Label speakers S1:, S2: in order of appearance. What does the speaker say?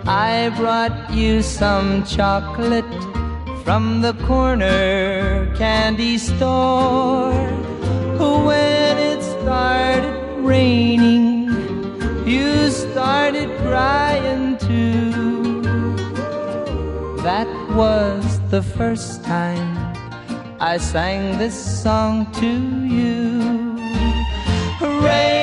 S1: I brought you some chocolate from the corner candy store. When it started raining, you started crying too. That was the first time I sang this song to you. Rain